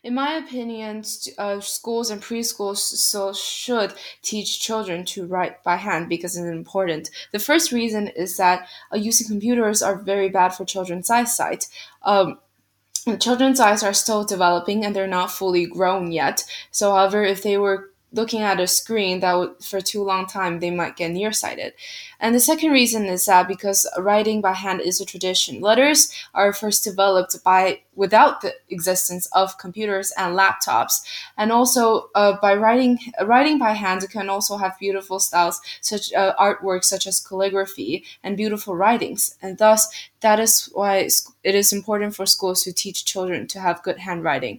In my opinion, schools and preschools so should teach children to write by hand because it's important. The first reason is that using computers are very bad for children's eyesight. Children's eyes are still developing and they're not fully grown yet. So, however, if they were looking at a screen that would for too long time, they might get nearsighted. And the second reason is that because writing by hand is a tradition. Letters are first developed by without the existence of computers and laptops, and also by writing by hand can also have beautiful styles such artwork such as calligraphy and beautiful writings, and thus that is why it is important for schools to teach children to have good handwriting.